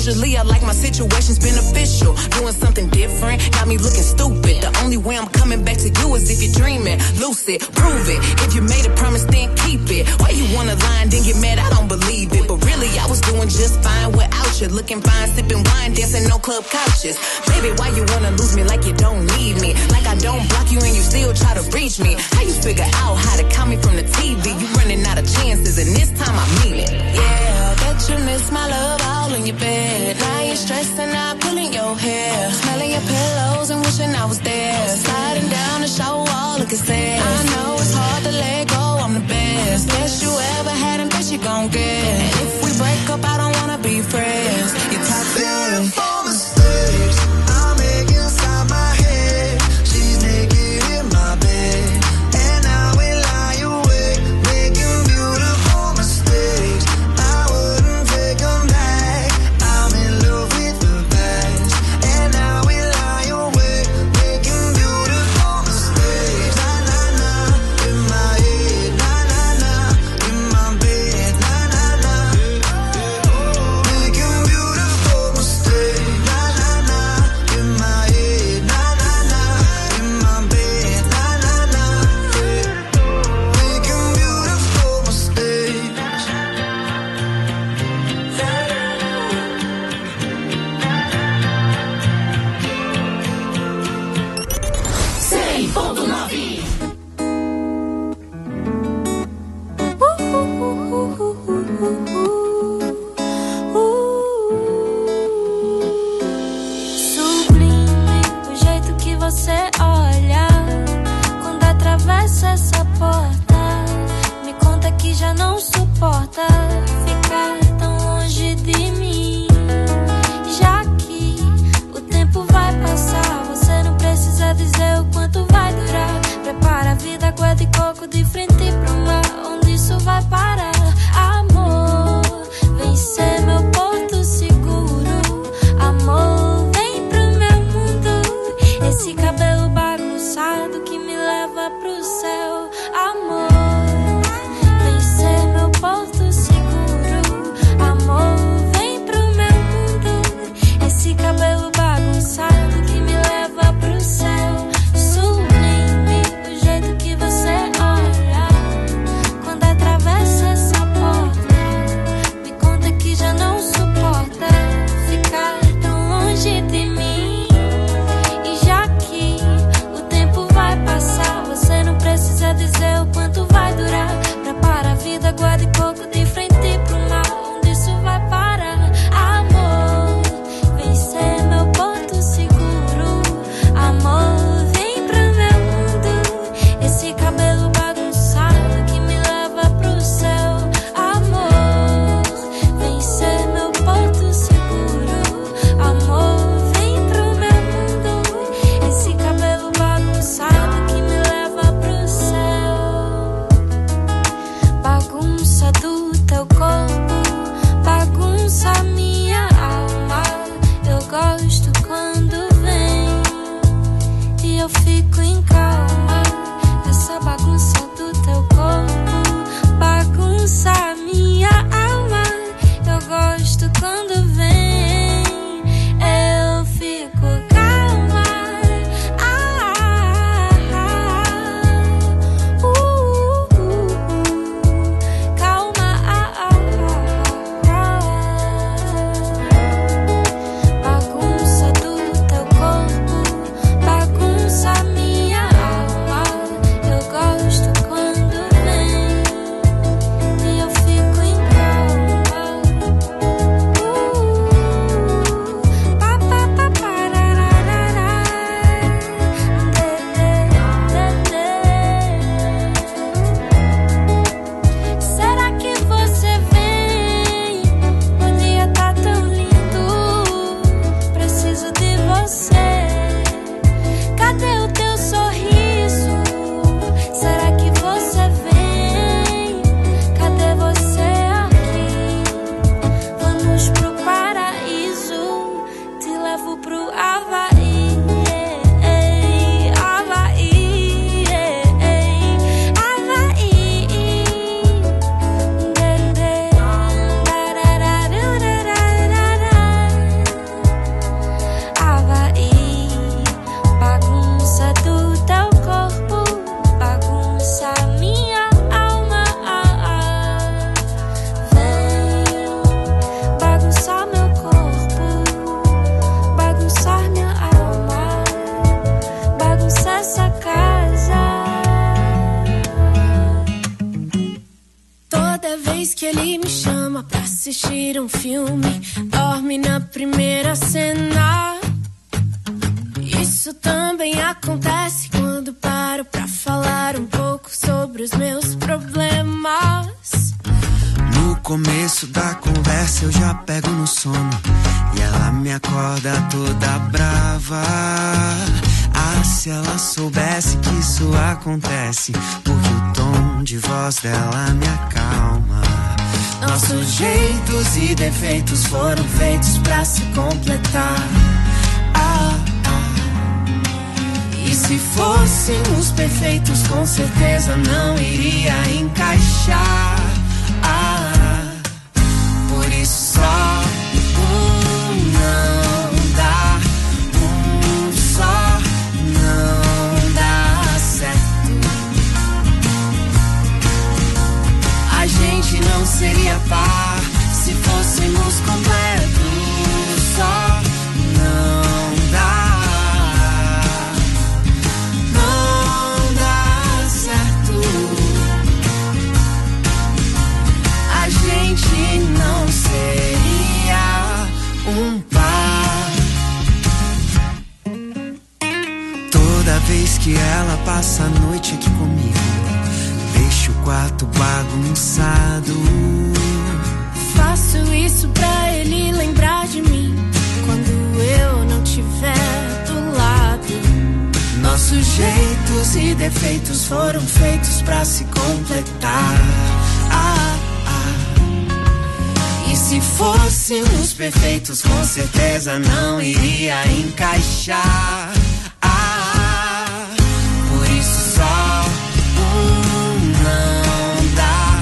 Usually I like my situations beneficial. Doing something different, got me looking stupid. The only way I'm coming back to you is if you're dreaming. Lucid, prove it. If you made a promise, then keep it. Why you wanna lie and then get mad? I don't believe it. But really, I was doing just fine without you. Looking fine, sipping wine, dancing on club couches. Baby, why you wanna lose me like you don't need me? Like I don't block you and you still try to reach me. How you figure out how to count me from the TV? You running out of chances and this time I mean it. Yeah, bet you miss my love all in your bed. Now you're stressing out, pulling your hair, smelling your pillows and wishing I was there. Sliding down the shower wall, looking sad. I know it's hard to let go, I'm the best. Best you ever had and best you gon' get. And if we break up, I don't wanna be friends. You're toxic. Beautiful mistakes I make inside my head. She's naked in my bed, and I will lie awake, making beautiful mistakes. I wouldn't take them back. I'm in love with the past, and I will lie awake, making beautiful mistakes. Na na na, in my head, na na na, in my bed, na na na, making beautiful mistakes. Na na na, in my head, na na na, in my bed, na na na, making beautiful mistakes. 100.9. Sublime o jeito que você olha quando atravessa essa porta. Me conta que já não suporta ficar tão longe de mim. Já que o tempo vai passar, você não precisa dizer o quanto vai durar. Prepara a vida, água de coco de frente pro mar, onde isso vai parar. Amor, vem ser meu porto seguro. Amor, vem pro meu mundo. Esse cabelo bagunçado que me leva pro céu. Amor, vem ser meu porto seguro. Amor, vem pro meu mundo. Esse cabelo bagunçado que me leva pro céu. Sublime o jeito que você olha quando atravessa vez que ele me chama pra assistir um filme, dorme na primeira cena. Isso também acontece quando paro pra falar um pouco sobre os meus problemas. No começo da conversa eu já pego no sono e ela me acorda toda brava. Ah, se ela soubesse que isso acontece, porque o tom de voz dela me acalma. Nossos jeitos e defeitos foram feitos pra se completar. E se fôssemos perfeitos, com certeza não iria encaixar. Por isso só não dá, só não dá certo. A gente não seria par se fôssemos completos. Só não dá. Não seria um par. Toda vez que ela passa a noite aqui comigo, deixa o quarto bagunçado. Faço isso pra ele lembrar de mim quando eu não tiver do lado. Nossos jeitos e defeitos foram feitos pra se completar. E se fôssemos perfeitos, com certeza não iria encaixar. Por isso só não dá,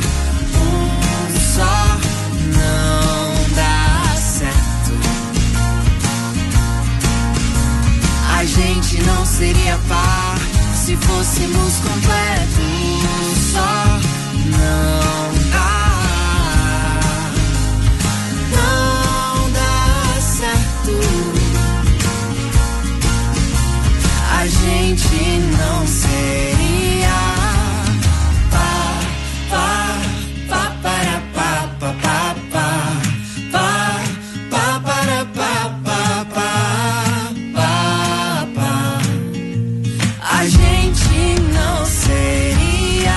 só não dá certo. A gente não seria par se fôssemos completos. Só não dá. A gente não seria a gente não seria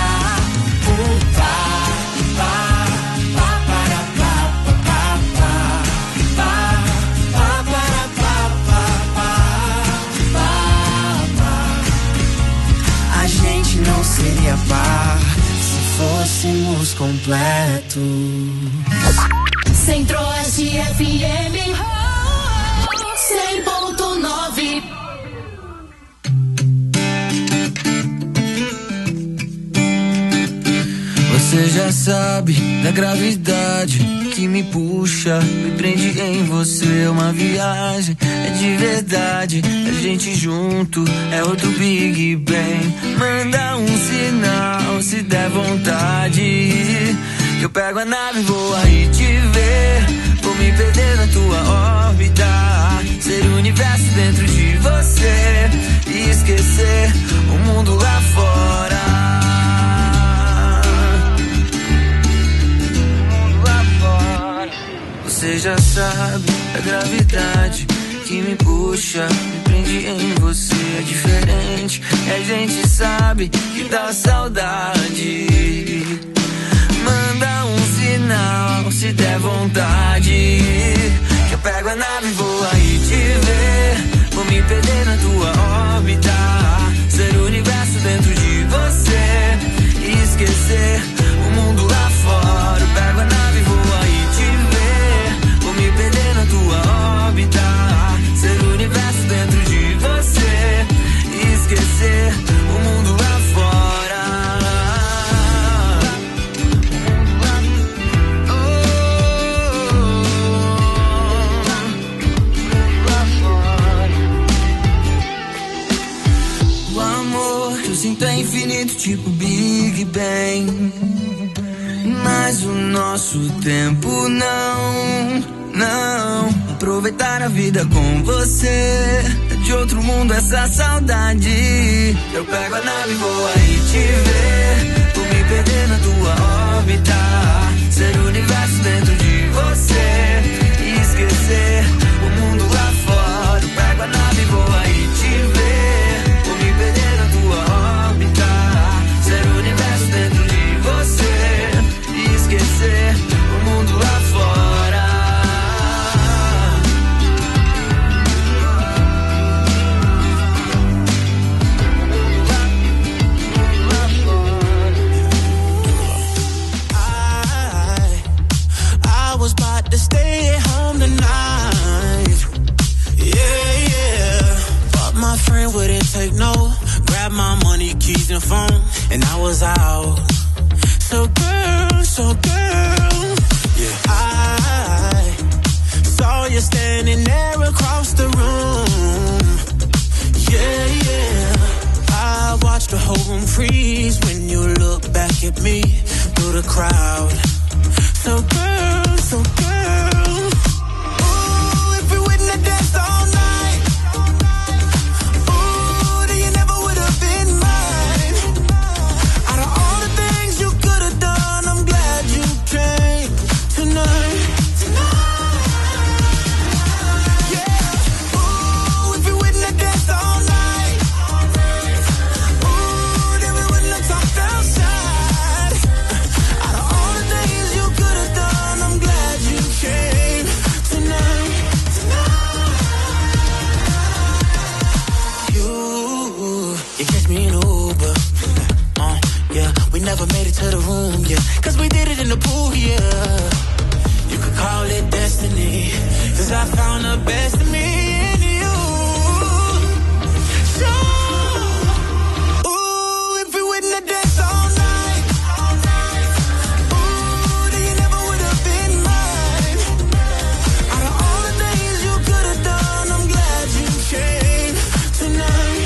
seria par se fôssemos completos. Centro-Oeste FM 100.9. Você já sabe da gravidade que me puxa, me prende em você, uma viagem, é de verdade, a gente junto, é outro Big Bang. Manda um sinal, se der vontade, que eu pego a nave, vou aí te ver, vou me perder na tua órbita, ser o universo dentro de você, e esquecer o mundo lá fora. Você já sabe a gravidade que me puxa, me prende em você, é diferente. E a gente sabe que dá saudade. Manda um sinal, se der vontade, que eu pego a nave e vou aí te ver, vou me perder na tua órbita, ser o universo dentro de você, e esquecer o mundo lá fora. Eu pego a nave e vou aí te ver, vou me perder na tua órbita, ser o universo dentro de você, e esquecer o mundo lá fora. O amor que eu sinto é infinito, tipo Big Bang, mas o nosso tempo não. Aproveitar a vida com você, é de outro mundo essa saudade. Eu pego a nave e vou aí te ver, vou me perder na tua órbita, ser So girl, yeah. I saw you standing there across the room. Yeah, yeah. I watched the whole room freeze when you look back at me through the crowd. So girl, ooh, if we wouldn't have danced all night, ooh, then you never would have been mine. Out of all the things you could have done, I'm glad you came tonight. Yeah, ooh, if we wouldn't have danced all night, ooh, then we wouldn't have talked outside. Out of all the things you could have done, I'm glad you came tonight. You catch me in Uber. Yeah, we never made it to the room, yeah. Cause we did it in the pool, yeah. You could call it destiny. Cause I found the best in me in you. So, ooh, if we wouldn't have danced all night, ooh, then you never would have been mine. Out of all the things you could have done, I'm glad you came tonight.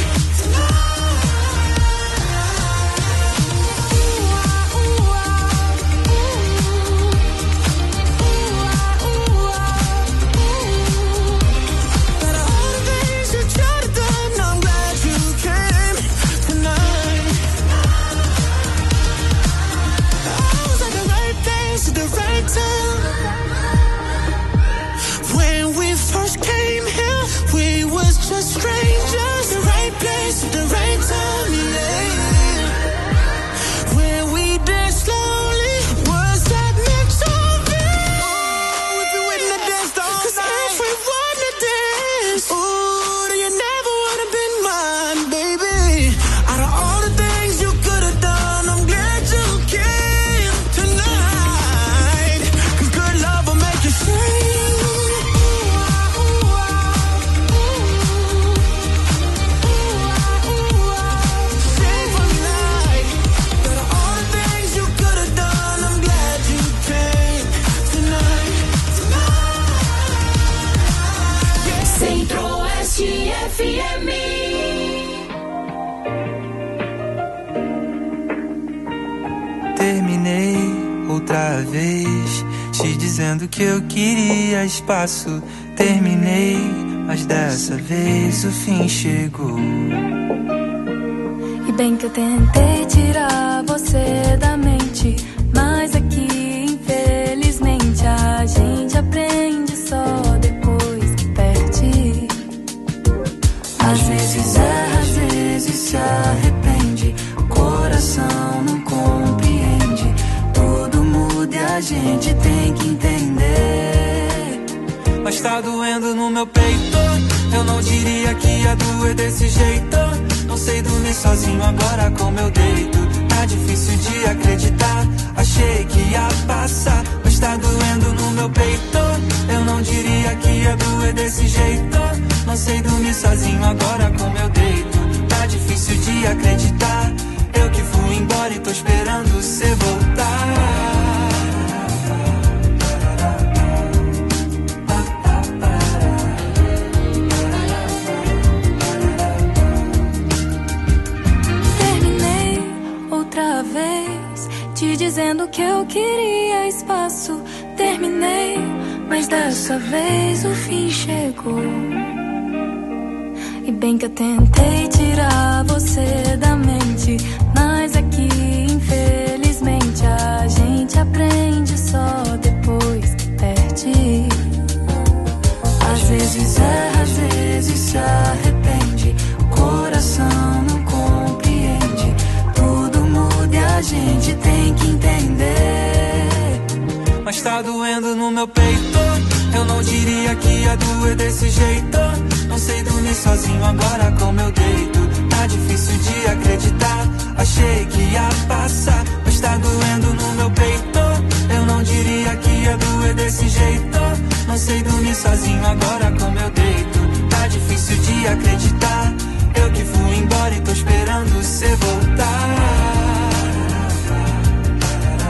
When we first came here, we was just strangers. The right place at the right time, yeah. When we danced slowly, was that meant to be? Ooh, if we wouldn't have danced all night, 'cause if we wouldn't have danced, ooh, then you never would have been mine, baby. Out of all the things you could have done, I'm glad you came tonight. 'Cause good love will make you sing. Terminei outra vez, te dizendo que eu queria espaço. Terminei, mas dessa vez o fim chegou. E bem que eu tentei tirar você da mente, mas aqui infelizmente a gente aprende só depois que perde. Às vezes erra, às vezes se arrepende, o coração não compreende, tudo muda e a gente tem que entender. Mas tá doendo no meu peito, eu não diria que ia doer desse jeito. Não sei dormir sozinho agora como eu deito. Tá difícil de acreditar, achei que ia passar. Mas tá doendo no meu peito, eu não diria que ia doer desse jeito. Não sei dormir sozinho agora como eu deito. Tá difícil de acreditar, eu que fui embora e tô esperando cê voltar. Terminei outra vez, te dizendo que eu queria espaço. Terminei, mas dessa vez o fim chegou. E bem que eu tentei tirar você da mente, mas aqui infelizmente a gente aprende só depois que perde. Às vezes erra, às vezes se arrepende, o coração não compreende, tudo muda e a gente tem que entender. Mas tá doendo no meu peito, eu não diria que ia doer desse jeito. Não sei dormir sozinho agora como eu deito. Tá difícil de acreditar, achei que ia passar. Mas tá doendo no meu peito, eu não diria que ia doer desse jeito. Não sei dormir sozinho agora como eu deito. Tá difícil de acreditar, eu que fui embora e tô esperando cê voltar.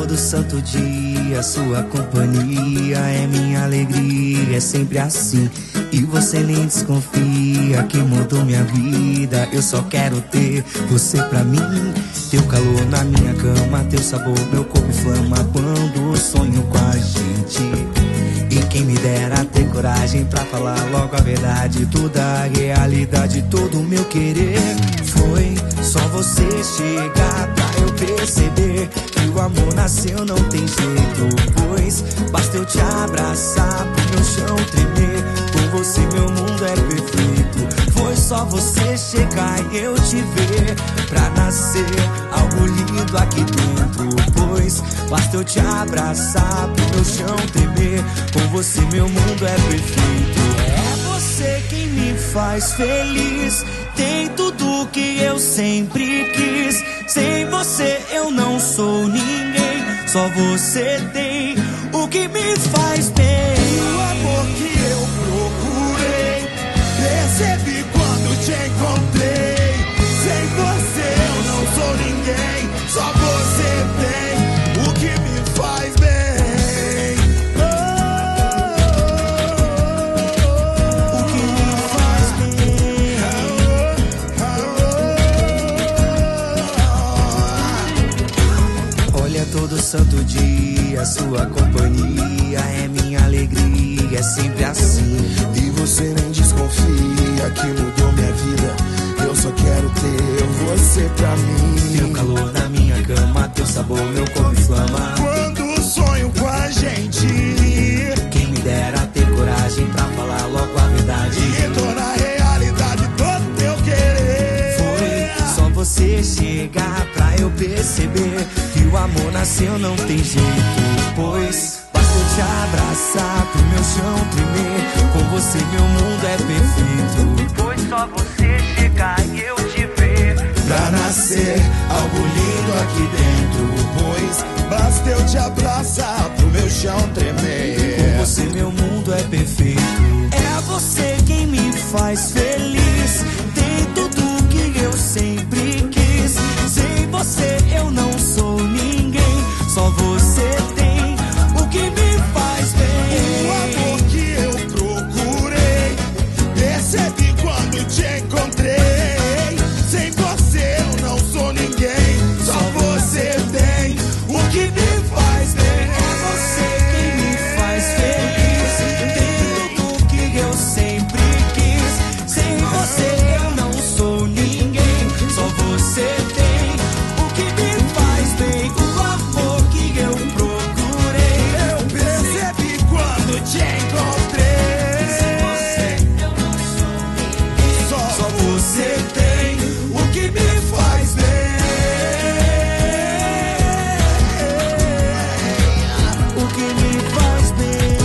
todo santo dia, sua companhia é minha alegria, é sempre assim. E você nem desconfia que mudou minha vida. Eu só quero ter você pra mim. Teu calor na minha cama, teu sabor, meu corpo inflama quando sonho com a gente. E quem me dera ter coragem pra falar logo a verdade, toda a realidade, todo o meu querer. Foi só você chegar pra eu perceber que o amor nasceu, não tem jeito. Pois basta eu te abraçar pro meu chão tremer. Com você meu mundo é perfeito. Foi só você chegar e eu te ver pra nascer algo lindo aqui dentro. Pois basta eu te abraçar pro meu chão tremer. Com você meu mundo é perfeito. É você quem me faz feliz. Tem tudo que eu sempre quis. Sem você eu não sou ninguém. Só você tem o que me faz bem. O amor que eu procurei, percebi quando te encontrei. Sem você eu não sou ninguém. Só você tem o que me faz bem. O que me faz bem. Olha todo santo dia, sua companhia é minha alegria, é sempre assim. E você nem desconfia que mudou minha vida. Eu só quero ter você pra mim. Teu calor na minha cama, teu sabor, meu corpo inflama quando sonho com a gente. Quem me dera ter coragem pra falar logo a verdade e tornar realidade todo teu querer. Foi só você chegar pra eu perceber que o amor nasceu, não tem jeito. Pois basta eu te abraçar pro meu chão tremer. Com você meu mundo é perfeito. Foi só você chegar e eu te ver pra nascer algo lindo aqui dentro. Pois basta eu te abraçar pro meu chão tremer. Com você meu mundo é perfeito. É você quem me faz feliz. Tem tudo que eu sempre quis. Sem você eu não sou ninguém. Só você tem o que me faz bem. O amor que eu procurei, percebi quando te encontrei. Sem você eu não sou ninguém. Só você tem o que me faz bem. É você quem me faz feliz. Tem tudo que eu sempre quis. Sem você eu não sou ninguém. Só você tem o que me faz bem. O amor que eu procurei, eu percebi quando te encontrei. Sem você eu não sou ninguém. Só você tem o que me faz bem. O que me faz bem.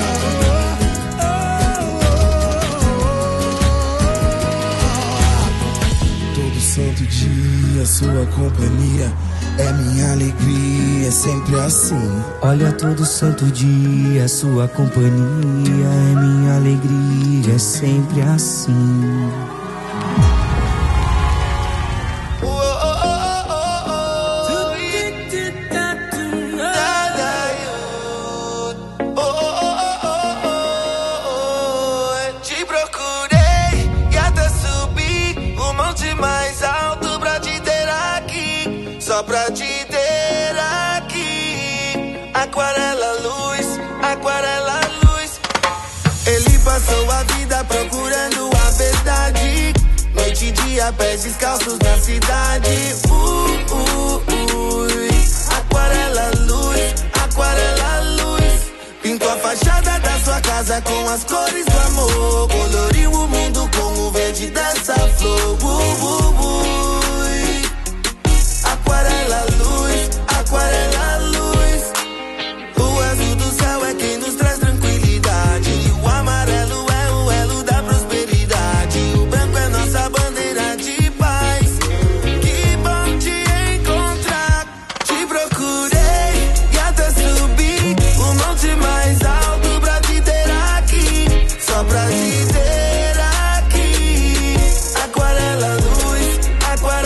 Todo santo dia, sua companhia é minha alegria, é sempre assim. Olha todo santo dia, sua companhia é minha alegria, é sempre assim. Te procurei e até subi o monte mais alto pra te ter aqui. Só pra te ter aqui. Aquarela luz, aquarela luz. Ele passou a vida procurando a verdade. Noite e dia, pés descalços na cidade. Aquarela luz, aquarela luz. Pintou a fachada da sua casa com as cores do amor. Coloriu o mundo com o verde dessa flor. Aquarela luz, aquarela luz. O azul do céu é quem nos traz tranquilidade. E o amarelo é o elo da prosperidade. O branco é nossa bandeira de paz. Que bom te encontrar. Te procurei e até subi o monte mais alto pra te ter aqui. Só pra te ter aqui. Aquarela luz, aquarela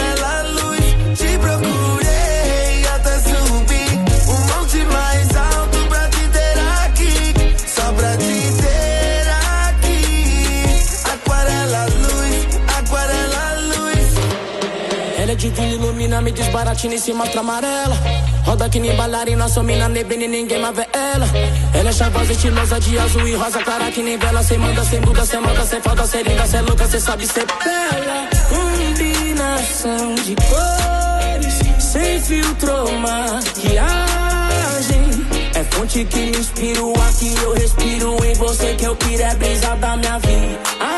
me desbaratina em cima pra amarela. Roda que nem bailarina, sou mina neblina e ninguém mais vê ela. Ela é chavosa, estilosa de azul e rosa, clara que nem vela. Cê manda, cê muda, cê manda, cê foda, cê linda, cê louca, cê sabe ser bela. Combinação de cores, sem filtro ou maquiagem. É fonte que me inspira, o ar que eu respiro. Em você que eu quero é brisa da minha viagem.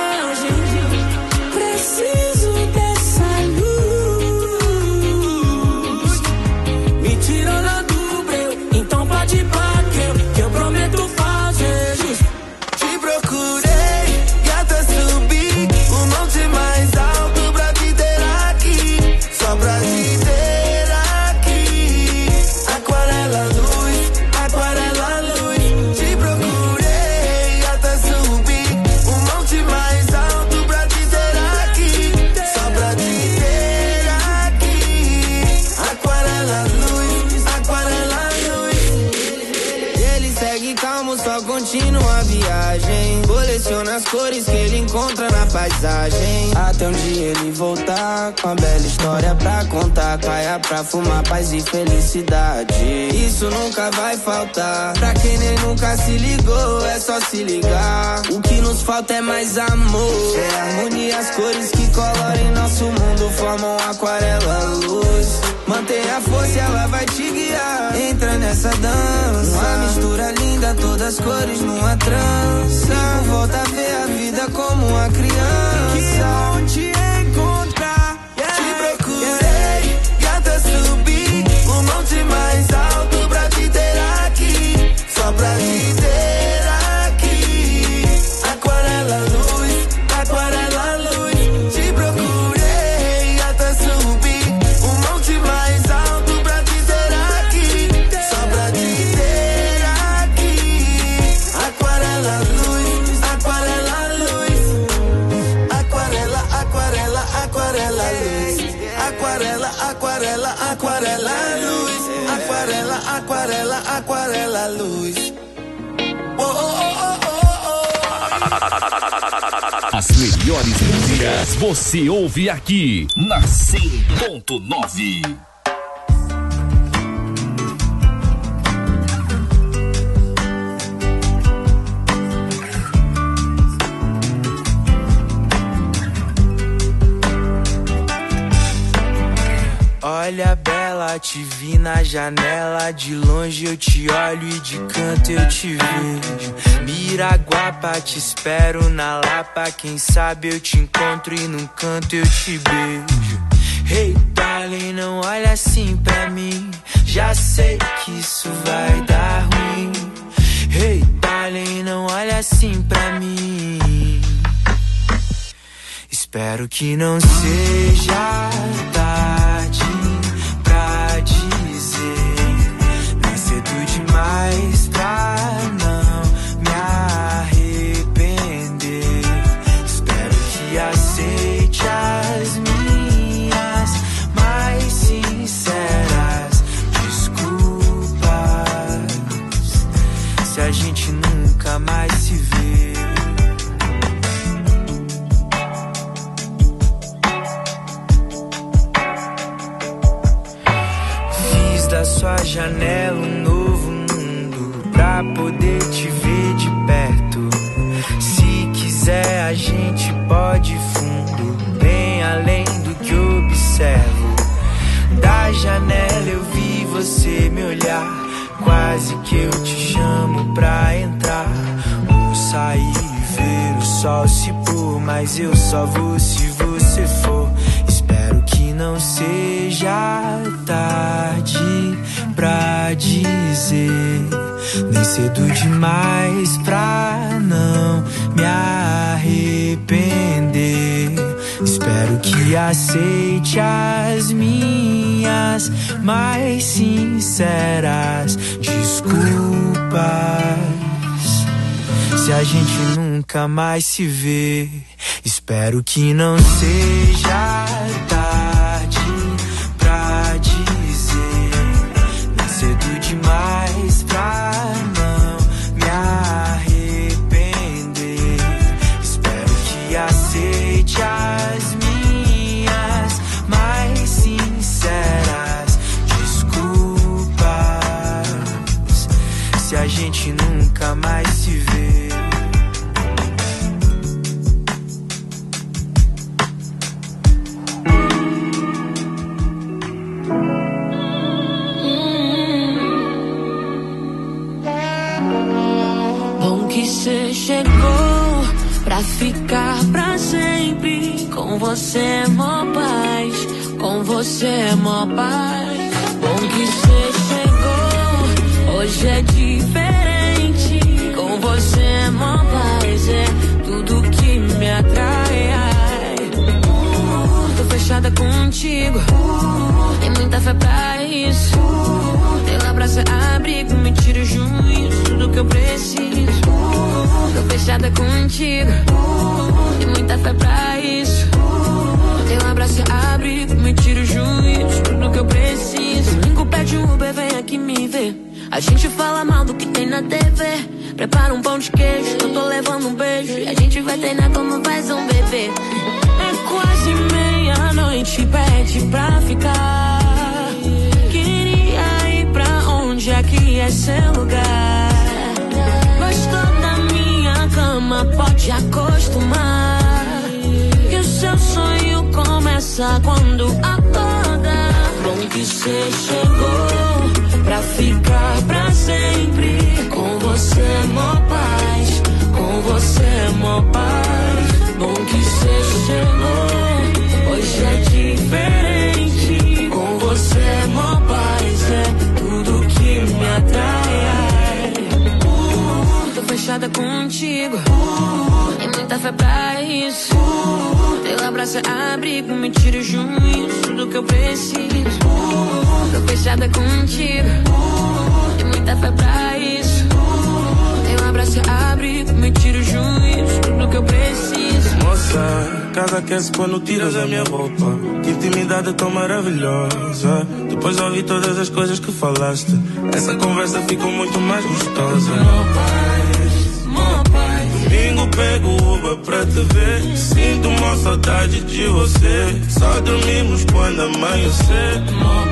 Preciso dessa luz, me tirando do breu. Então pode ir pra que eu prometo fazer justo. Te procurei, gata, subi o monte mais alto pra te ter aqui. Só pra te ter aqui. Aquarela luz, aquarela luz. Te procurei, gata, subi o monte mais alto pra te ter aqui. Só pra te ter aqui. Aquarela luz, aquarela luz. Ele segue calmo, só continua a viagem. Coleciona as cores que ele encontra na paisagem. Até um dia ele voltar com a bela história pra contar. Caia pra fumar, paz e felicidade. Isso nunca vai faltar. Pra quem nem nunca se ligou, é só se ligar. O que nos falta é mais amor. É harmonia, as cores que coloram nosso mundo formam aquarela luz. Mantenha a força e ela vai te guiar. Entra nessa dança, uma mistura linda, todas as cores numa trança. Volta a ver a vida como uma criança. Que bom te encontrar. Te procurei, gata, subi o monte mais alto pra te ter aqui. Só pra te ter aqui. Aquarela luz, aquarela luz. Te procurei, gata, subi o monte mais alto pra te ter aqui. Só pra te ter aqui. Aquarela luz, aquarela luz. Aquarela, aquarela, aquarela luz. Aquarela, aquarela, aquarela luz. Aquarela, aquarela, aquarela luz. Oh, oh, oh, oh, oh. As melhores músicas você ouve aqui na 100.9. Olha, bela, te vi na janela. De longe eu te olho e de canto eu te vejo. Miraguapa, te espero na Lapa. Quem sabe eu te encontro e num canto eu te beijo. Hey, darling, não olha assim pra mim. Já sei que isso vai dar ruim. Hey, darling, não olha assim pra mim. Espero que não seja tarde pra dizer. Nem cedo demais pra não me arrepender. Espero que aceite as minhas mais sinceras desculpas. Se a gente nunca mais se vê. Da sua janela um novo mundo pra poder te ver de perto. Se quiser a gente pode ir fundo, bem além do que observo. Da janela eu vi você me olhar, quase que eu te chamo pra entrar. Ou sair e ver o sol se pôr, mas eu só vou se você for. Espero que não seja tarde pra dizer, nem cedo demais pra não me arrepender. Espero que aceite as minhas mais sinceras desculpas. Se a gente nunca mais se vê, espero que não seja tarde pra dizer, nem cedo demais pra não me arrepender. Espero que aceite as minhas mais sinceras nunca mais se vê. Bom que cê chegou pra ficar pra sempre. Com você é mó paz, com você é mó paz. Bom que cê chegou, hoje é diferente. Com você é mó paz, é tudo que me atrai. Tô fechada contigo, tem muita fé pra isso. Teu abraço é abrigo, me tira o juízo, tudo que eu preciso. Tô fechada contigo, tem muita fé pra isso. Teu abraço é abrigo, me tira o juízo, tudo que eu preciso. Domingo pede um Uber, vem aqui me ver. A gente fala mal do que tem na TV. Prepara um pão de queijo, eu tô levando um beijo. E a gente vai treinar como faz um bebê. É quase meia-noite, pede pra ficar. Queria ir pra onde aqui é seu lugar. Gostou da minha cama, pode acostumar. Que o seu sonho começa quando acorda. Bom que cê chegou pra ficar pra sempre. Com você é mó paz, com você é mó paz. Bom que cê chegou, hoje é diferente. Com você é mó paz, é tudo que me atrai. Tô fechada contigo, tem muita fé pra isso. Teu abraço é abrigo, me tira o juízo, tudo que eu preciso. Tô fechada contigo, tem muita fé pra isso. Teu abraço é abrigo, me tira o juízo, tudo que eu preciso. Moça, casa aquece quando tiras a minha roupa. Que intimidade tão maravilhosa. Depois de ouvir todas as coisas que falaste, essa conversa ficou muito mais gostosa. Mó paz, domingo pego o Uber pra te ver. Sinto uma saudade de você. Só dormimos quando amanhecer. Mó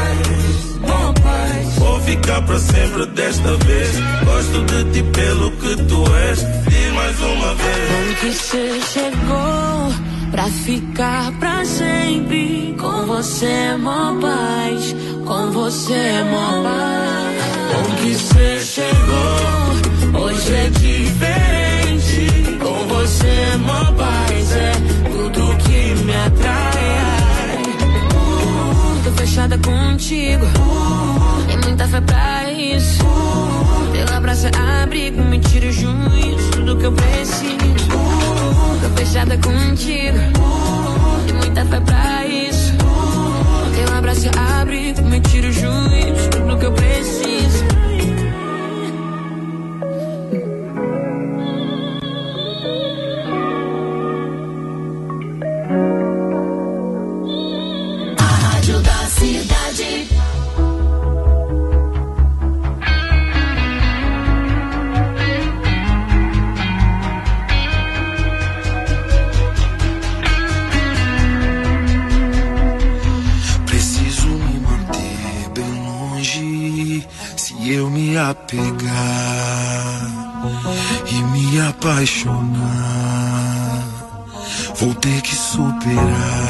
paz, vou ficar pra sempre desta vez. Gosto de ti pelo que tu és. Diz mais uma vez. Bom que cê chegou pra ficar pra sempre. Com você é mó paz, com você é mó paz. Bom que cê chegou, hoje é diferente. Com você é mó paz, é tudo que me atrai. Tô fechada contigo, tem muita fé pra isso. Teu abraço é abrigo, me tira o juízo, tudo que eu preciso. Tô fechada contigo, tem muita fé pra isso. Teu abraço é abrigo, me tira o juízo, tudo que eu preciso. A Rádio da Cidade. Eu me apegar e me apaixonar, vou ter que superar.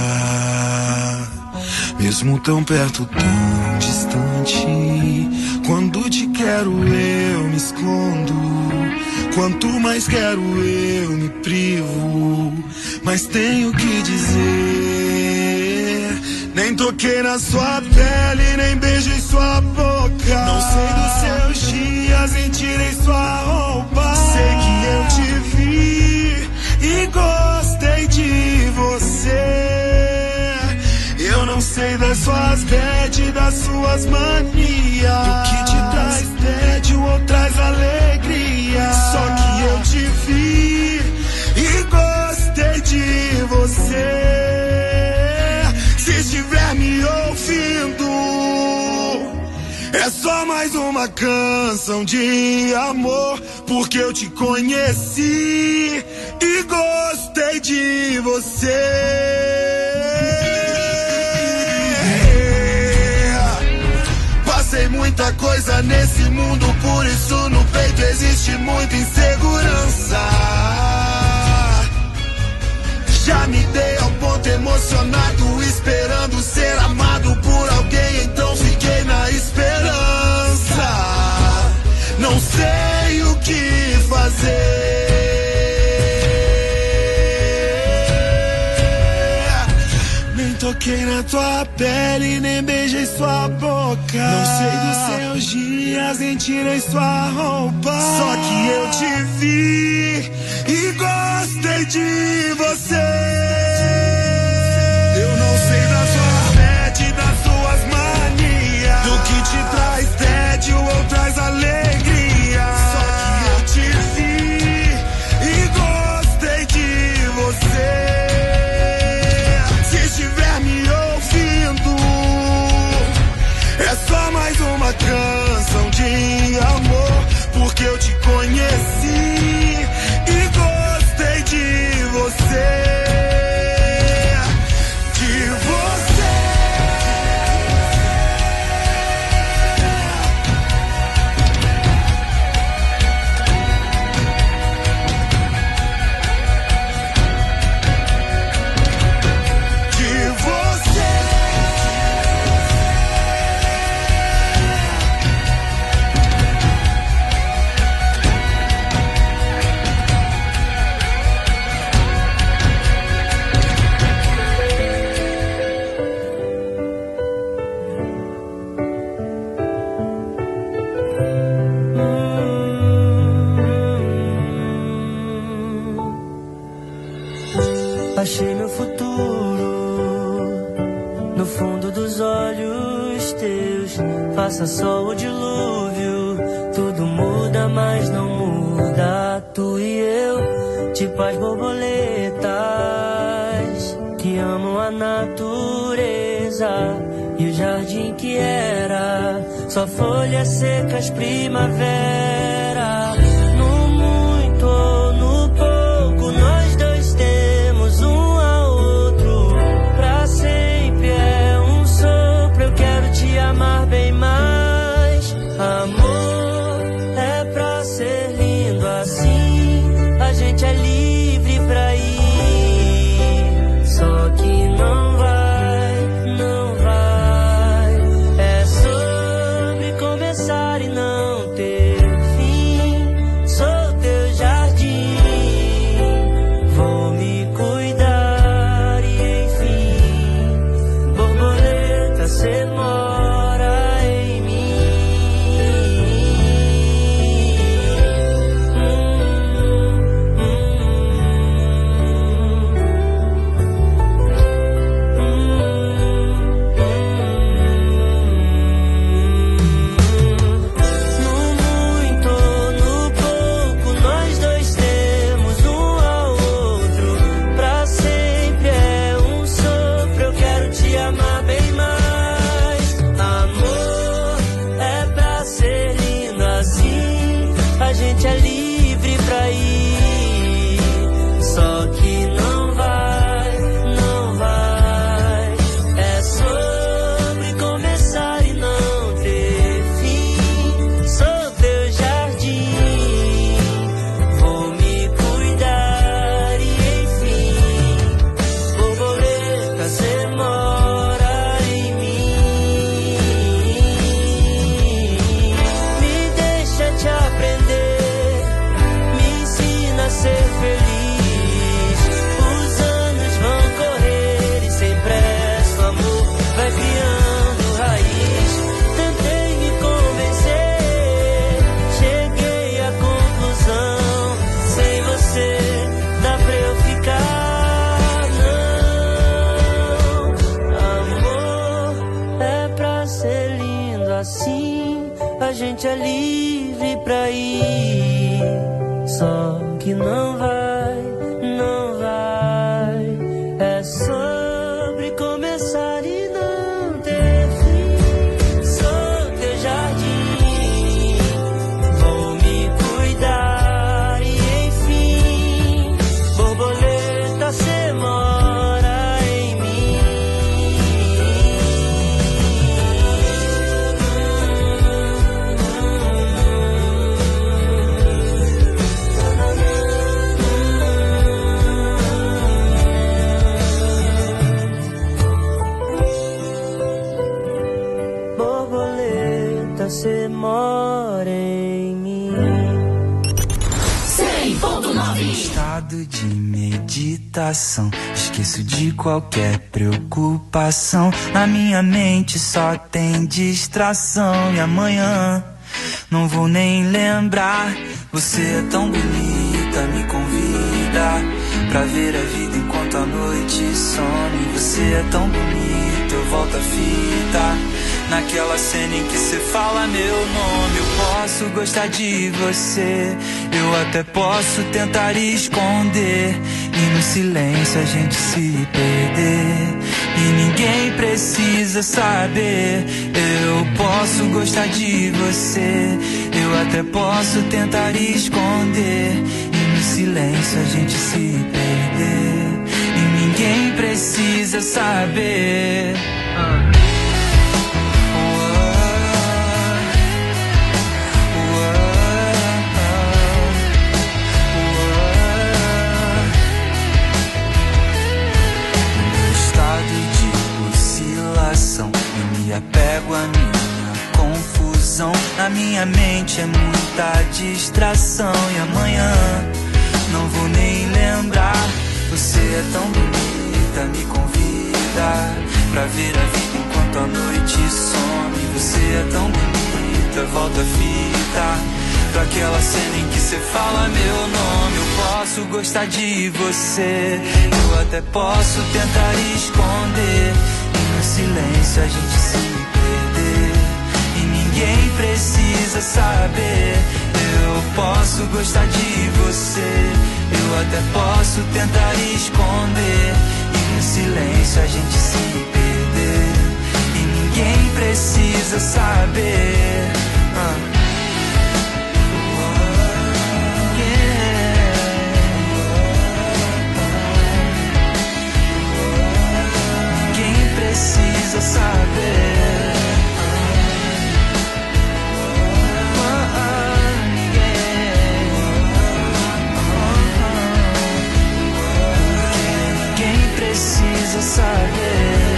Mesmo tão perto, tão distante, quando te quero eu me escondo. Quanto mais quero eu me privo, mas tenho que dizer. Nem toquei na sua pele, nem beijei sua boca. Não sei dos seus dias, nem tirei sua roupa. Sei que eu te vi e gostei de você. Eu não sei das suas bad, das suas manias, do que te traz tédio ou traz alegria. Só que eu te vi e gostei de você. Se estiver me ouvindo, é só mais uma canção de amor, porque eu te conheci e gostei de você. Passei muita coisa nesse mundo, por isso no peito existe muita insegurança. Já me dei ao ponto emocionado, esperando ser amado por alguém, então fiquei na esperança. Não sei o que fazer. Nem toquei na tua pele, nem beijei sua boca. Não sei dos seus dias, nem tirei sua roupa. Só que eu te vi e gostei de você. Eu não sei da sua sede, das suas manias, do que te traz tédio ou traz alegria. Só que eu te vi e gostei de você. Se estiver me ouvindo, é só mais uma canção de amor, porque eu te conheci e gostei de você. Achei meu futuro no fundo dos olhos teus. Faça sol ou dilúvio, tudo muda, mas não muda. Tu e eu, tipo as borboletas que amam a natureza e o jardim que era só folhas secas primavera. No muito ou no pouco, nós dois temos um ao outro. Pra sempre é um sopro, eu quero te amar bem mais. Amor é pra ser lindo assim, a gente é livre pra ir. Só que não vai, não vai. É sobre começar e não ter fim. Sou teu jardim, vou me cuidar e enfim, borboleta, cê mora em mim. No muito ou no pouco, nós dois temos um ao outro. Pra sempre é um sopro, eu quero te amar bem mais. Amor é pra ser lindo assim, a gente é livre pra ir. Só que não vai, não vai. É sobre começar e não ter fim. Sou teu jardim, vou me cuidar e enfim, borboleta, cê mora em mim. Me deixa te aprender, me ensina a ser feliz. Os anos vão correr e sem pressa o amor vai criando raiz. Tentei me convencer, cheguei à conclusão: sem você dá pra eu ficar. Não, amor é pra ser lindo assim, a gente é livre pra ir. Só que não vai, não vai. É sobre começar e não ter fim. Sou teu jardim, vou me cuidar e enfim, borboleta, cê mora em mim. você mora em mim. 100.9 Estado de meditação, esqueço de qualquer preocupação. Na minha mente só tem distração. E amanhã não vou nem lembrar. Você é tão bonita, me convida pra ver a vida enquanto a noite some. Você é tão bonita, eu volto a fita naquela cena em que você fala meu nome. Eu posso gostar de você, eu até posso tentar esconder, e no silêncio a gente se perder, e ninguém precisa saber. Eu posso gostar de você, eu até posso tentar esconder, e no silêncio a gente se perder, e ninguém precisa saber. Eu me apego à minha confusão. Na minha mente é muita distração. E amanhã não vou nem lembrar. Você é tão bonita, me convida pra ver a vida enquanto a noite some. Você é tão bonita, volta a fita pra aquela cena em que você fala meu nome. Eu posso gostar de você, eu até posso tentar esconder, e no silêncio a gente se perder, e ninguém precisa saber. Eu posso gostar de você, eu até posso tentar esconder, e no silêncio a gente se perder, e ninguém precisa saber. Precisa saber. Ninguém precisa saber.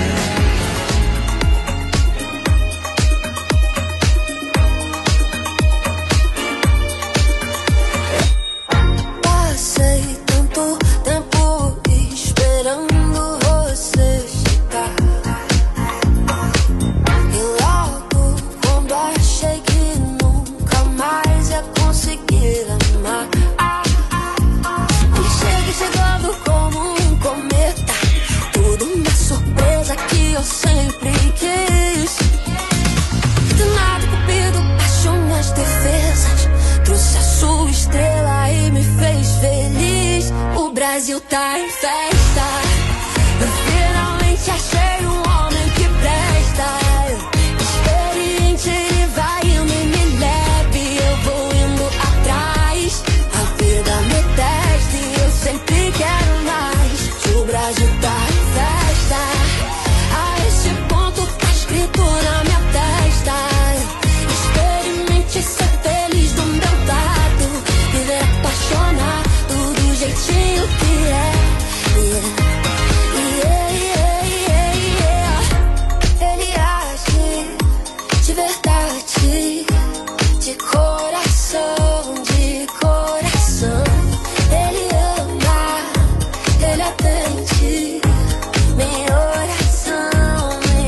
Passei tanto tempo esperando você chegar. Eu sempre quis. Danado cupido, baixou minhas defesas, trouxe a sua estrela e me fez feliz. O Brasil tá em festa, eu finalmente achei um homem que presta. Experiente, ele vai indo e me leve, eu vou indo atrás. A vida me testa e eu sempre quero mais. Se o Brasil tá em festa, esse ponto tá escrito na minha testa. Experimente ser feliz do meu lado, viver apaixonado do jeitinho que é. Ele age de verdade, de coração, de coração. Ele ama, ele atende minha oração.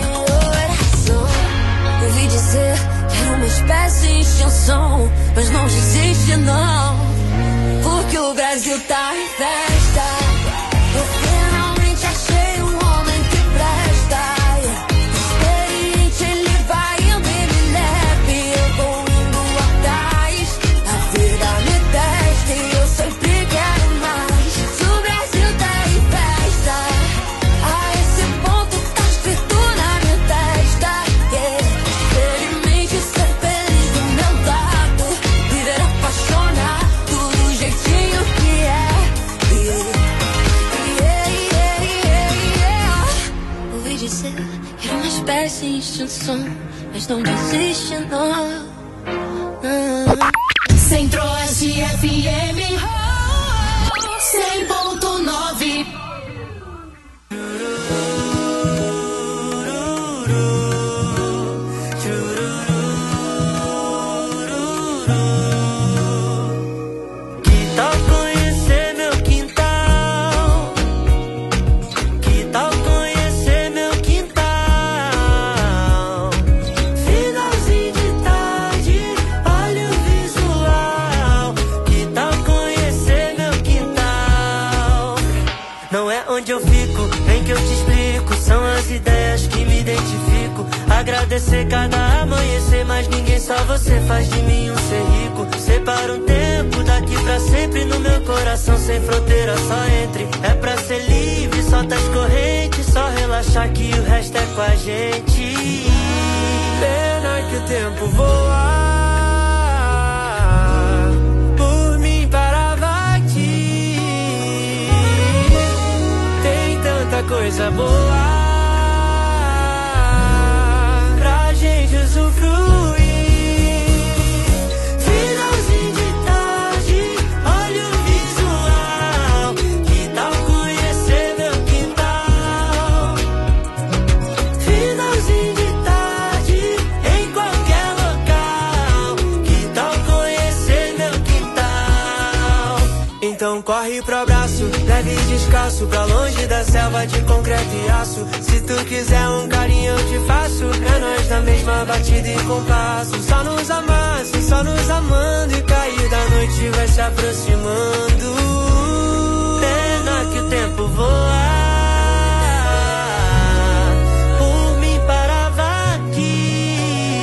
Ouvi dizer que era uma espécie de extinção, mas não desiste não, porque o Brasil tá em festa. Eu finalmente achei um homem que presta. Experiente, ele vai indo e me leve, eu vou indo atrás. A vida me testa e eu sempre quero mais. Se o Brasil tá em festa, a esse ponto tá escrito na minha testa. Experimente ser feliz do meu lado, viver apaixonado do jeitinho que é. Ouvi dizer que era uma espécie de extinção, mas não desiste não. Centro-Oeste FM 100.9. você cada amanhecer, mas ninguém, só você faz de mim um ser rico. Separa um tempo daqui pra sempre no meu coração, sem fronteira, só entre. É pra ser livre, solta as correntes, só relaxar que o resto é com a gente. Pena que o tempo voa, por mim parava aqui. Tem tanta coisa boa pra gente usufruir. Finalzinho de tarde, olha o visual. Que tal conhecer meu quintal? Finalzinho de tarde, em qualquer local. Que tal conhecer meu quintal? Então corre pro abraço, leve e descalço, pra longe da selva de concreto e aço. Se tu quiser um carinho eu te faço, é nós na mesma batida e compasso. Só nos amasse, só nos amando, e cair da noite vai se aproximando. Pena que o tempo voa, por mim parava aqui.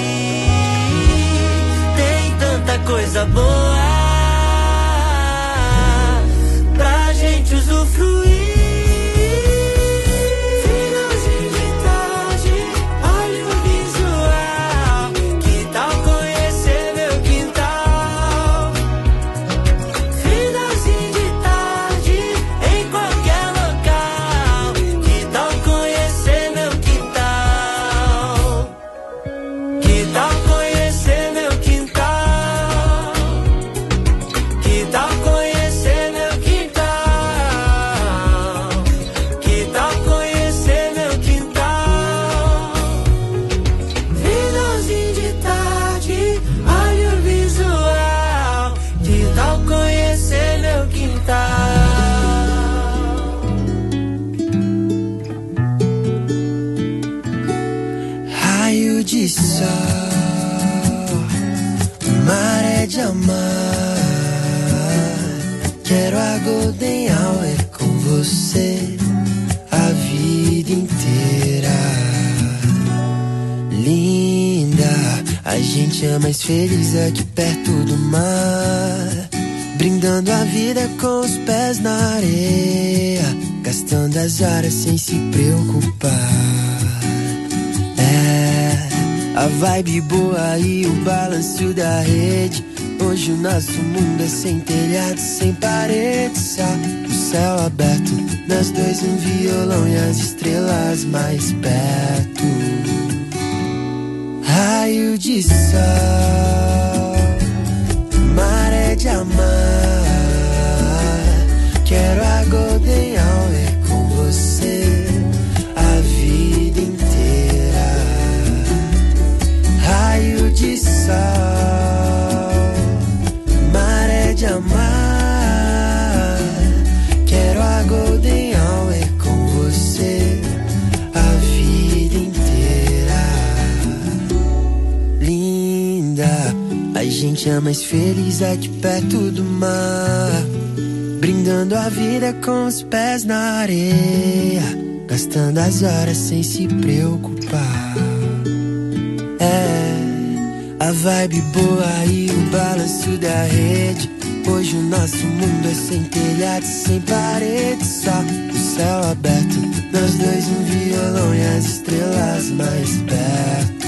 Tem tanta coisa boa pra gente usufruir. Finalzinho de tarde, olha o visual. Que tal conhecer meu quintal? Finalzinho de tarde, em qualquer local. Que tal conhecer meu quintal? Que tal conhecer meu quintal? Que tal conhecer meu quintal? Que tal conhecer meu quintal? Finalzinho de tarde, olha o visual. Que tal conhecer meu quintal? Raio de sol, maré de amar. Quero a Golden Hour com você a vida inteira. Linda, a gente é mais feliz aqui perto do mar, brindando a vida com os pés na areia, gastando as horas sem se preocupar. É, a vibe boa e o balanço da rede. Hoje o nosso mundo é sem telhado, sem paredes, só o céu aberto. Nós dois, um violão e as estrelas mais perto. Raio de sol, maré de amar. Quero a Golden Hour com você a vida inteira. Raio de sol, maré de amar. Quero a Golden Hour com você a vida inteira. Linda, a gente é mais feliz aqui perto do mar, brindando a vida com os pés na areia, gastando as horas sem se preocupar. É, a vibe boa e o balanço da rede. Hoje o nosso mundo é sem telhado, sem paredes, só o céu aberto. Nós dois, um violão e as estrelas mais perto.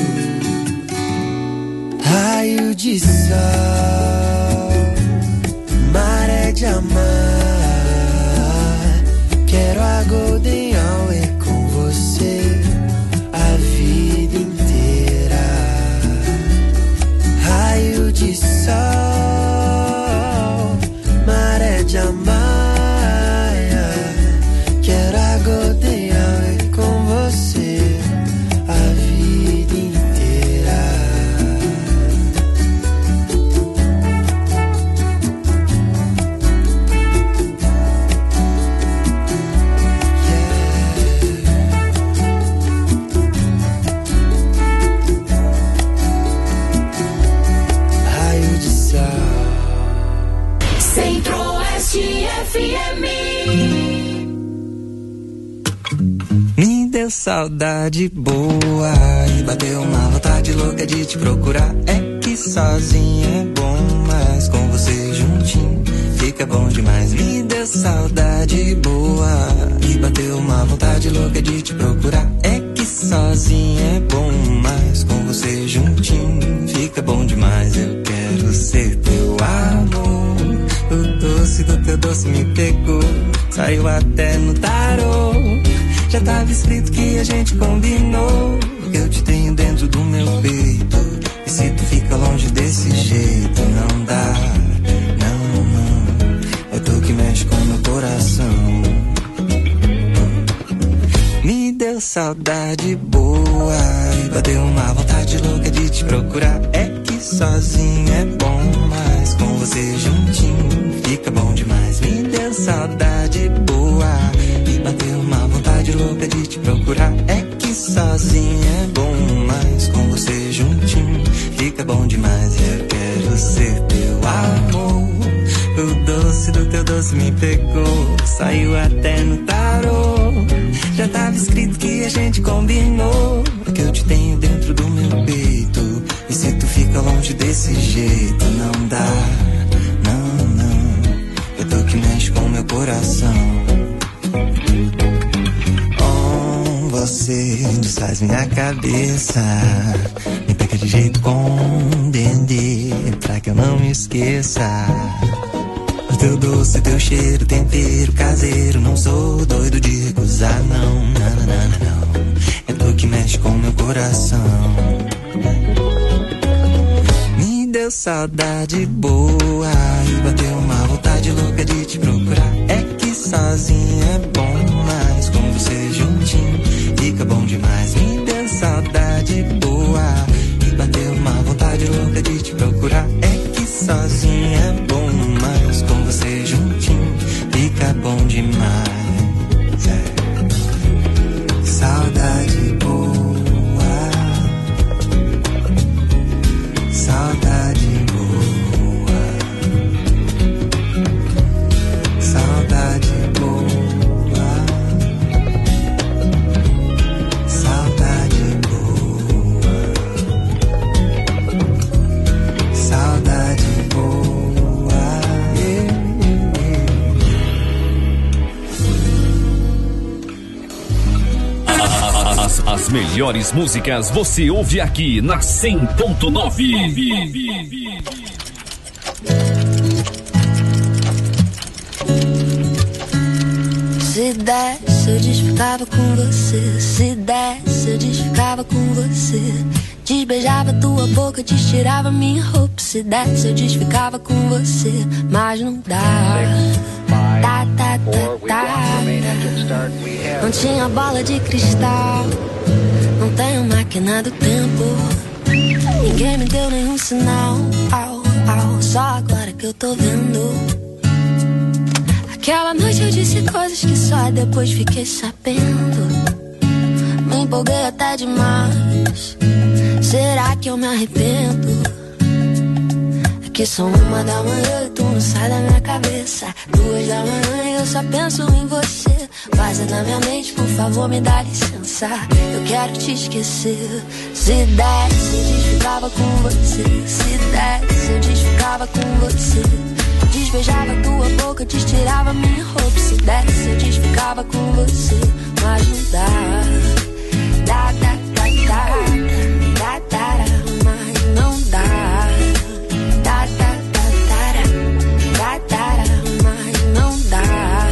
Raio de sol, maré de amar. Quero a Golden Hour com você a vida inteira. Raio de sol, maré de amar. Quero a Golden Hour com você a vida inteira. deu saudade boa e bateu uma vontade louca de te procurar. É que sozinho é bom, mas com você juntinho fica bom demais. Me deu saudade boa e bateu uma vontade louca de te procurar. É que sozinho é bom, mas com você juntinho fica bom demais. Eu quero ser teu amor. O doce do teu doce me pegou, saiu até no tarô. Já tava escrito que a gente combinou, que eu te tenho dentro do meu peito. E se tu fica longe desse jeito, não dá, não, não. É tu que mexe com meu coração. Me deu saudade boa e bateu uma vontade louca de te procurar. É que sozinho é bom, mas com você juntinho fica bom demais. Me deu saudade boa e bateu uma vontade louca de te procurar. É que sozinho é bom, mas com você juntinho fica bom demais. Eu quero ser teu amor. O doce do teu doce me pegou, saiu até no tarô. Já tava escrito que a gente combinou, que eu te tenho dentro do meu peito. E se tu fica longe desse jeito, não dá, não, não. É tu que mexe com meu coração. Com você desfaz minha cabeça, me pega de jeito com dendê, pra que eu não me esqueça. O teu doce, teu cheiro, tempero caseiro. Não sou doido de recusar, não, não, não, não. É tu que mexe com meu coração. Me deu saudade boa e bateu uma vontade louca de te procurar. É que sozinho é bom, mas com você juntinho fica bom demais. Me deu saudade boa e bateu uma vontade louca de te procurar. É que sozinho é bom, mas com você juntinho fica bom demais. Saudade boa, saudade boa, saudade boa, saudade boa, saudade boa. As melhores músicas você ouve aqui na 100.9. Se desse, eu desficava com você. Se desse, eu desficava com você. Desbeijava tua boca, destirava minha roupa. Se desse, eu desficava com você. Mas não dá. Não tinha bola de cristal, não tenho máquina do tempo. Ninguém me deu nenhum sinal, só agora que eu tô vendo. Aquela noite eu disse coisas que só depois fiquei sabendo. Me empolguei até demais. Será que eu me arrependo? É que são 1 da manhã e tu não sai da minha cabeça. 2 da manhã e eu só penso em você. Vaza da minha mente, por favor, me dá licença. Eu quero te esquecer. Se desse, eu desficava com você. Se desse, eu desficava com você. Desbeijava tua boca, destirava minha roupa. Se desse, eu desficava com você. Mas não dá. Mas não dá. Mas não dá.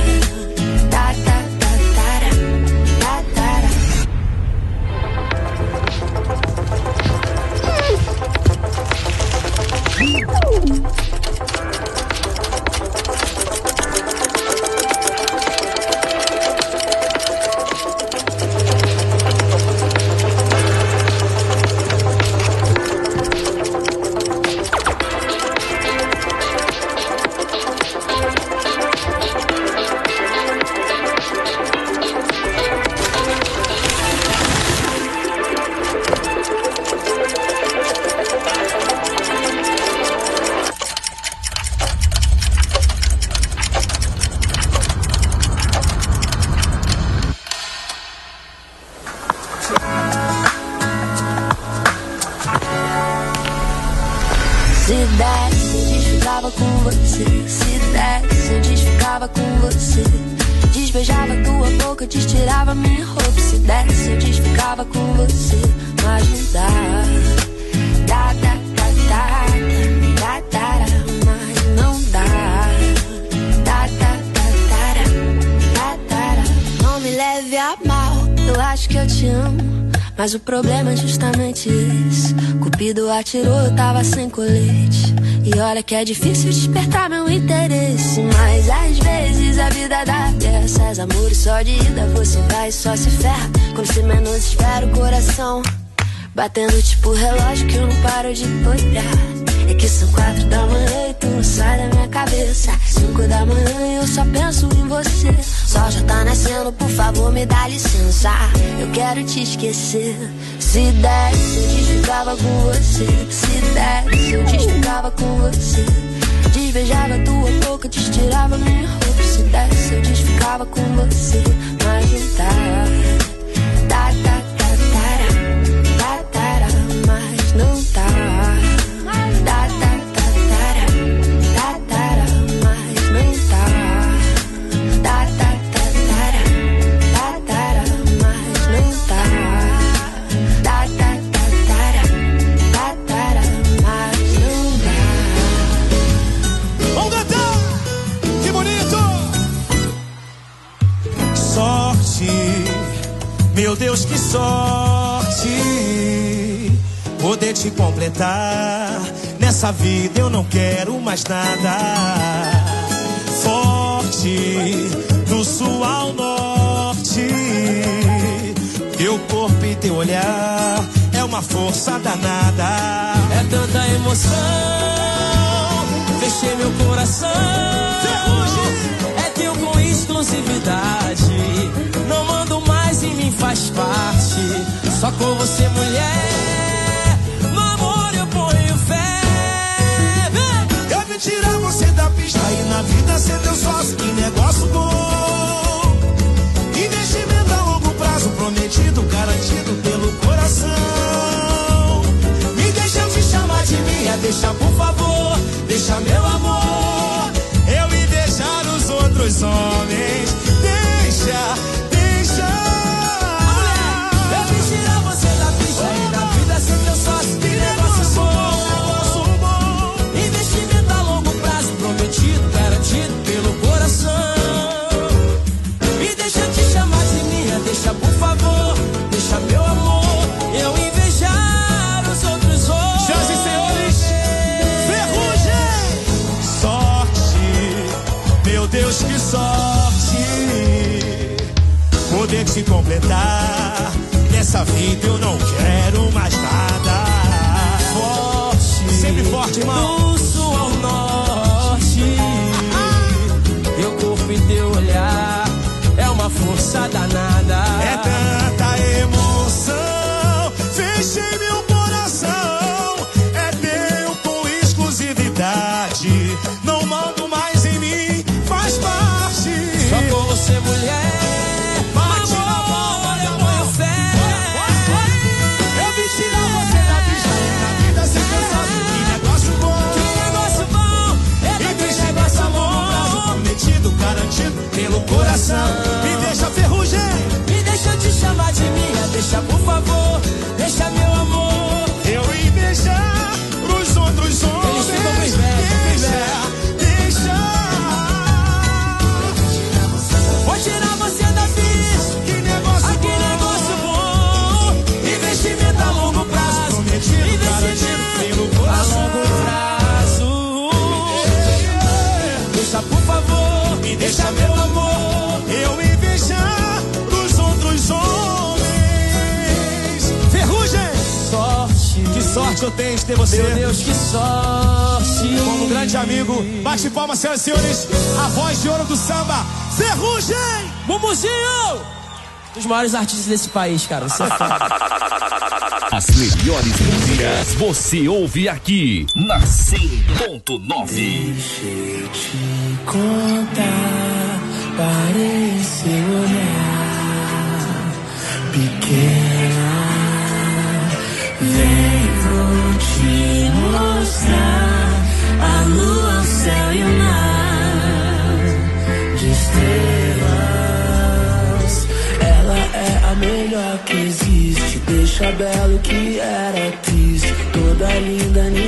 Se desse, eu desficava com você. Se desse, eu desficava com você. Desbeijava tua boca, destirava minha roupa. Se desse, eu desficava com você. Mas não dá. Dá, dá, dá, dá, dá, dá, dá, mas não dá. Dá, dá, dá, dá, dá, dá. Não me leve a mal, eu acho que eu te amo. Mas o problema é justamente esse. Cupido atirou, eu tava sem colete. E olha que é difícil despertar meu interesse. Mas às vezes a vida dá dessas. Amores só de ida, você vai e só se ferra. Quando você menos espera o coração batendo tipo relógio que eu não paro de olhar. É que são 4 da manhã e tu não sai da minha cabeça. 5 da manhã e eu só penso em você. Sol já tá nascendo, por favor me dá licença. Eu quero te esquecer. Se desse, eu desficava com você. Se desse, eu desficava com você. Desbeijava tua boca, destirava minha roupa. Se desse, eu desficava com você. Mas não dá. Dá, dá, dá, dá, dá, dá, mas não dá. Meu Deus, que sorte poder te completar. Nessa vida eu não quero mais nada. Forte, do sul ao norte. Teu corpo e teu olhar é uma força danada. É tanta emoção, fechei meu coração. É teu com exclusividade. Não mando mais em mim, faz parte. Só com você, mulher, no amor eu ponho fé. Eu vim tirar você da pista e na vida ser teu sócio. Que negócio bom. Investimento a longo prazo, prometido, garantido pelo coração. Me deixa eu te chamar de minha, deixa por favor, deixa meu amor. Eu e deixar os outros homens. Deixa. Que sorte poder te completar. Nessa vida eu não quero mais nada. Forte, sempre forte, irmão. Do sul ao norte. Teu corpo e teu olhar é uma força danada. É tanta emoção, fechei meu coração. É teu com exclusividade. Não mando mais em mim, faz parte. Só com você, mulher, bate na palma da mão. Fé. Eu vim tirar você da pista e na vida sem cansado. Que negócio bom. Que negócio bom. E deixa negócio bom. Prazo prometido, garantido pelo coração. Me deixa ferrugem. Me deixa te chamar de minha. Deixa por favor, deixa meu amor. Eu ir beijar pros outros homens. Eles ficam com inveja. Vou tirar você da pista. Que negócio bom. Que negócio bom. Investimento a longo prazo. Prometido, garantido pelo coração. A longo prazo. Deixa por favor, me deixa meu amor. Eu ir beijar pros outros homens. Ferrugem. Sorte. Que sorte eu tenho de ter você. Meu Deus, que sorte. Como um grande amigo. Bate palmas, senhoras e senhores. A voz de ouro do samba, Ferrugem. Mumuzinho. Dos maiores artistas desse país, cara. Você é foda. As melhores músicas você ouve aqui na 100.9. Deixa eu te contar para esse olhar pequena. Vem, vou te mostrar. rocha belo que era triste, toda linda,